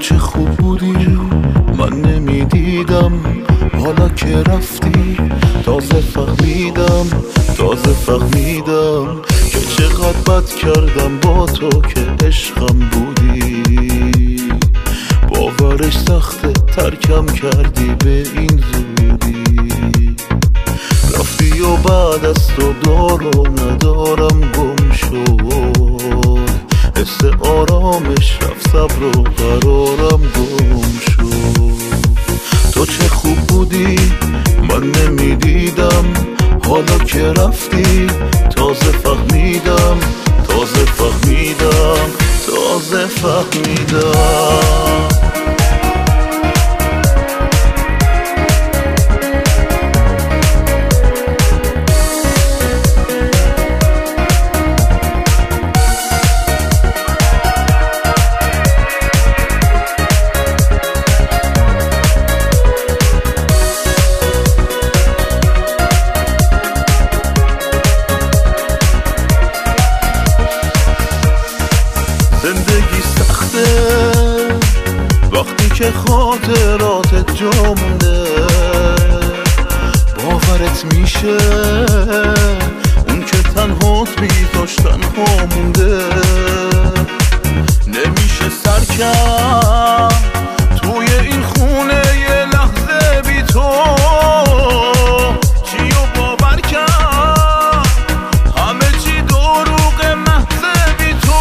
چه خوب بودی من نمیدیدم، حالا که رفتی تازه فهمیدم که چقدر بد کردم با تو که عشقم بودی. باورش سخته ترکم کردی به این زودی. رفتی و بعد از تو دار و ندارم گم شد، حس آرامش رفت صبر و قرارم گم شد. تو چه خوب بودی من نمیدیدم، حالا که رفتی تازه فهمیدم. زندگی سخته وقتی که خاطراتت جا مونده. باورت میشه اون که تنهات بی داشت تنها مونده. نمیشه سر کرد توی این خونه یه لحظه بی تو. چیو باور کرد همه چی دروغ محض بی تو.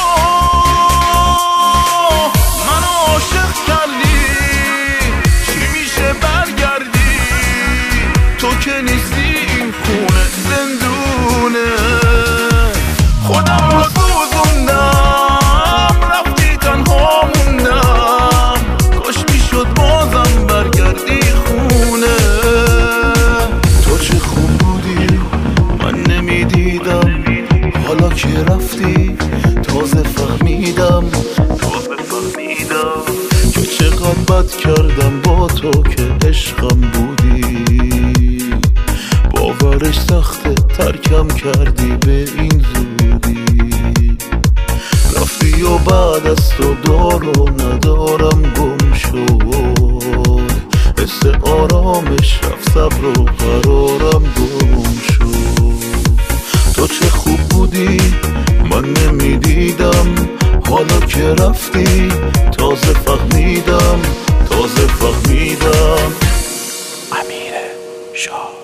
منو عاشق کردی چی میشه برگردی؟ تو که نیستی این خونه زندونه. خودم رو سوزوندم رفتی تنها موندم. کاش میشد بازم برگردی خونه. تو چه خوب بودی من نمیدیدم، حالا که رفتی تازه فهمیدم که چقدر بد کردم با تو که عشقم بودی. باورش سخته ترکم کردی به این زودی. رفتی و بعد از تو دار و ندارم گم شد. حس آرامش رفت صبر و قرارم گم شد. تو چه خوب بودی من نمیدیدم، حالا که رفتی تازه فهمیدم. امیر شاه.